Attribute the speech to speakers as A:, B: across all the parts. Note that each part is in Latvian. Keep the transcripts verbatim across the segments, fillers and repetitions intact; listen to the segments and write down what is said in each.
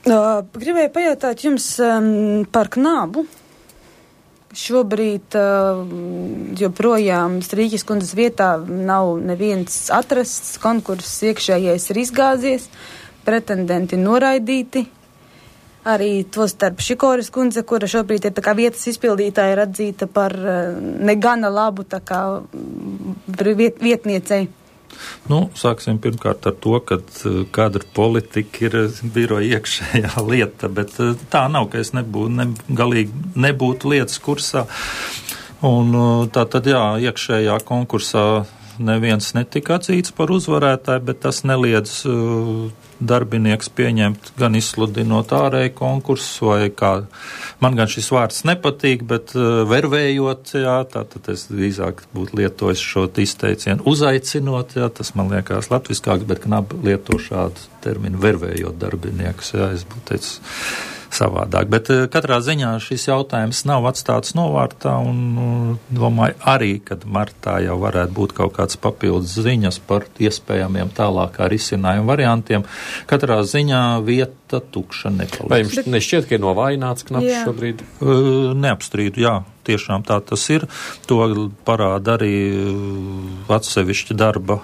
A: Uh, gribēju pajautāt jums um, par Knabu. Šobrīd uh, joprojām Strīķis kundzes vietā nav neviens atrasts, konkurss iekšējais ir izgāzies, pretendenti noraidīti. Arī to starp Šikoras kundze, kura šobrīd ir tā kā vietas izpildītāja, ir atzīta par uh, negana labu tā kā viet, vietniecei.
B: Nu, sāksim pirmkārt ar to, ka kadra politika ir biroja iekšējā lieta, bet tā nav, ka es nebūtu, ne, galīgi nebūtu lietas kursā. Un tā tad, jā, iekšējā konkursā neviens netika atzīts par uzvarētāju, bet tas neliedz uh, darbinieks pieņemt gan izsludinot ārēju konkursu, vai kā, man gan šis vārds nepatīk, bet uh, vervējot, jā, tātad es drīzāk būtu lietojis šo izteicienu uzaicinot, jā, tas man liekas latviskāks, bet Knaba lieto šādu terminu vervējot darbiniekus, jā, es būtu teicis savādāk. Bet katrā ziņā šis jautājums nav atstāts novārtā un domāju arī, kad martā jau varētu būt kaut kāds papildus ziņas par iespējamiem tālākā risinājuma variantiem. Katrā ziņā vieta tukša nepaliks.
C: Vai jums nešķiet, ka ir novājināts Knabs šobrīd?
B: Neapstrīdu, jā. Tiešām tā tas ir. To parāda arī atsevišķi darba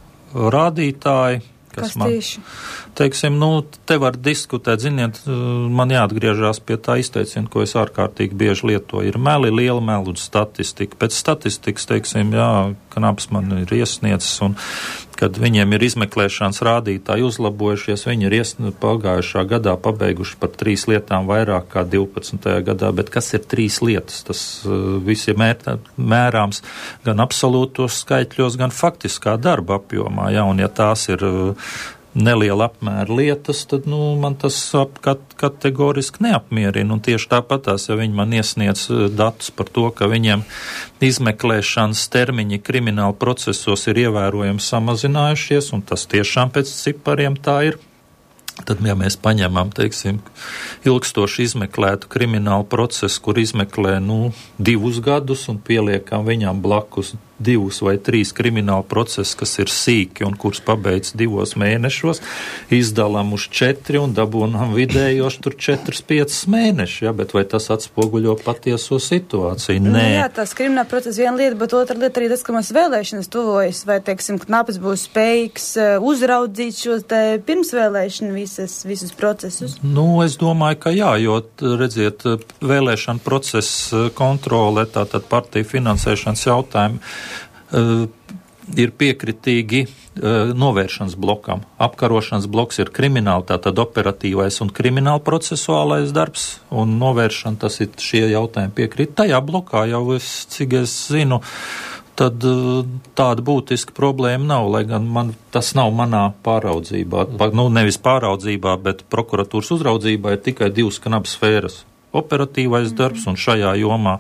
B: rādītāji. Kas, kas man, teiksim, nu, te var diskutēt, ziniet, man jāatgriežās pie tā izteiciena, ko es ārkārtīgi bieži lietoju, ir meli, liela melu un statistika. Pēc statistikas, teiksim, jā, Knabs man ir iesniedzis, un kad viņiem ir izmeklēšanas rādītāji uzlabojušies, viņi ir iesn... pagājušā gadā pabeiguši par trīs lietām vairāk kā divpadsmitajā gadā, bet kas ir trīs lietas? Tas uh, viss ir mēr... mērāms gan absolūtos skaitļos, gan faktiskā darba apjomā, jā, un ja tās ir uh, neliela apmēra lietas, tad, nu, man tas kat, kategoriski neapmierina, un tieši tāpatās, ja viņi man iesniedz datus par to, ka viņiem izmeklēšanas termiņi krimināla procesos ir ievērojami samazinājušies, un tas tiešām pēc cipariem tā ir, tad, ja mēs paņemam, teiksim, ilgstoši izmeklētu kriminālu procesu, kur izmeklē, nu, divus gadus un pieliekam viņam blakus divus vai trīs krimināla procesi, kas ir sīki un kurus pabeidz divos mēnešos, izdalām uz četri un dabūnām vidējos tur četras, piecas mēneši, ja, bet vai tas atspoguļo patieso situāciju? Nē.
A: Jā, tās krimināla procesa viena lieta, bet otra lieta arī tas, ka mums vēlēšanas tuvojas, vai, teiksim, Knabs būs spējīgs uzraudzīt šos te pirmsvēlēšanu visas, visus procesus?
B: Nu, es domāju, ka jā, jo, redziet, vēlēšana procesa kontrole, tātad partiju finansēšanas jautājumi, Uh, ir piekritīgi uh, novēršanas blokam. Apkarošanas bloks ir krimināli, tātad operatīvais un krimināli procesuālais darbs, un novēršana, tas ir šie jautājumi piekrīt. Tajā blokā jau es, cik es zinu, tad uh, tāda būtiska problēma nav, lai gan man, tas nav manā pāraudzībā. Nu, nevis pāraudzībā, bet prokuratūras uzraudzībā ir tikai divas Knabs sfēras. Operatīvais darbs un šajā jomā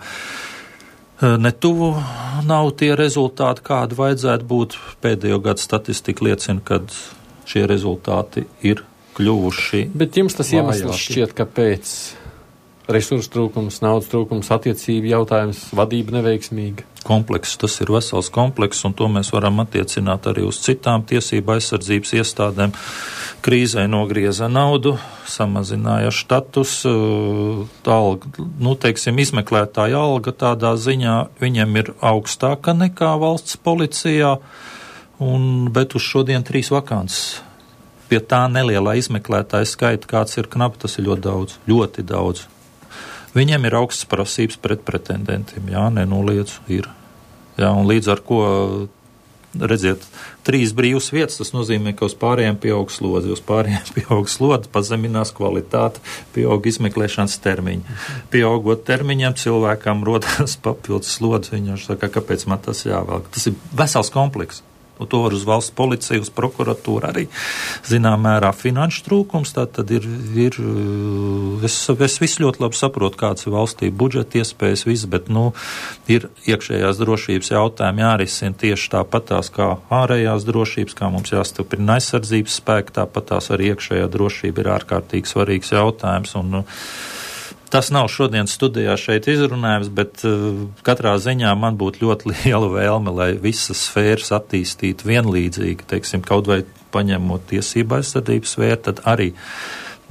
B: netuvu nav tie rezultāti, kādi vajadzētu būt. Pēdējo gadu statistika liecina, kad šie rezultāti ir kļuvuši.
C: Bet jums tas iemesls šķiet, kāpēc resursu trūkums, naudas trūkums, attiecību jautājums, vadība neveiksmīga?
B: Komplekss, tas ir vesels komplekss, un to mēs varam attiecināt arī uz citām tiesību aizsardzības iestādēm. Krīzē nogrieza naudu, samazināja štatus, alga, nu, teiksim, izmeklētāja alga tādā ziņā viņiem ir augstāka nekā valsts policijā, un, bet uz šodien trīs vakances. Pie tā nelielā izmeklētāja skaita, kāds ir Knab, tas ir ļoti daudz, ļoti daudz. Viņiem ir augstas prasības pret pretendentiem, jā, nenoliedzu, ir. Jā, un līdz ar ko, redziet, trīs brīvas vietas, tas nozīmē, ka uz pārējiem pieaug slodzi, uz pārējiem pieaug slodzi, pazeminās kvalitāte, pieaug izmeklēšanas termiņi. Pieaugot termiņiem, cilvēkam rodas papildus slodzi, viņi saka, kāpēc man tas jāvelk. Tas ir vesels komplekss. To var uz valsts policiju, uz prokuratūru arī zinām mērā finanšu trūkums, tā tad ir, ir es, es visu ļoti labi saprotu, kāds ir valstī budžeta iespējas, viss, bet, nu, ir iekšējās drošības jautājumi jārisina tieši tāpatās kā ārējās drošības, kā mums jāstiprina aizsardzības spēki, tāpatās arī iekšējā drošība ir ārkārtīgi svarīgs jautājums, un, nu, tas nav šodien studijā šeit izrunājums, bet uh, katrā ziņā man būtu ļoti liela vēlme, lai visas sfēras attīstītu vienlīdzīgi, teiksim, kaut vai paņemot tiesību aizsardzības sfēru, tad arī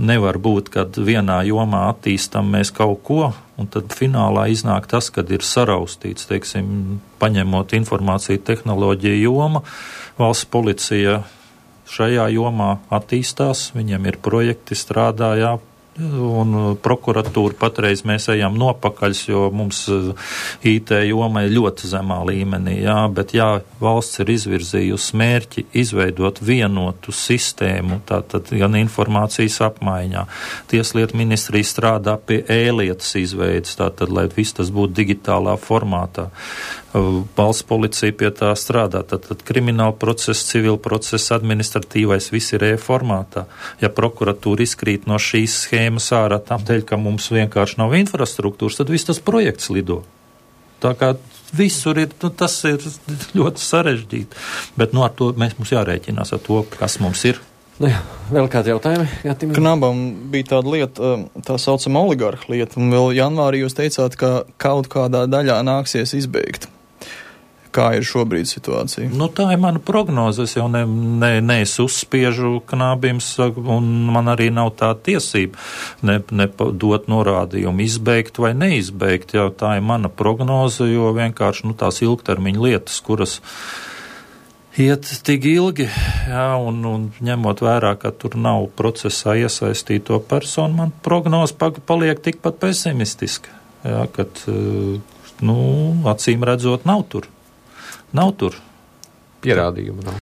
B: nevar būt, kad vienā jomā attīstam mēs kaut ko, un tad finālā iznāk tas, kad ir saraustīts, teiksim, paņemot informāciju tehnoloģiju joma, valsts policija šajā jomā attīstās, viņiem ir projekti, strādā, jā, un prokuratūra patreiz mēs ejam nopakaļ, jo mums I T joma ir ļoti zemā līmenī, jā, bet jā, valsts ir izvirzījusi mērķi izveidot vienotu sistēmu, tātad gan informācijas apmaiņā. Tieslietu ministrija strādā pie e-lietas izveidas, tātad, lai viss tas būtu digitālā formātā. Valsts policija pie tā strādā, tātad krimināla process, civil process, administratīvais, viss ir e-formātā. Ja prokuratūra izkrīt no šīs schēmas ārā tam dēļ, ka mums vienkārši nav infrastruktūras, tad viss tas projekts lido. Tā kā visur ir, nu, tas ir ļoti sarežģīti, bet nu, ar to mēs mums jārēķinās ar to, kas mums ir.
C: Nu jā, vēl kādi jautājumi?
D: Knabam bija tāda lieta, tā saucama oligarha lieta, un vēl janvārī jūs teicāt, ka kaut kādā daļā nāksies izbeigt. Kā ir šobrīd situācija?
B: Nu, tā ir mana prognoze. Es jau ne, ne, ne es uzspiežu Knabim, un man arī nav tā tiesība ne, ne dot norādījumu izbeigt vai neizbeigt. Jā, tā ir mana prognoze, jo vienkārši nu, tās ilgtermiņa lietas, kuras iet tik ilgi, jā, un, un ņemot vērā, ka tur nav procesā iesaistīto personu, man prognoze paliek tikpat pesimistiska, jā, kad, nu, acīm redzot, nav tur. Nav tur.
C: Pierādījumu nav.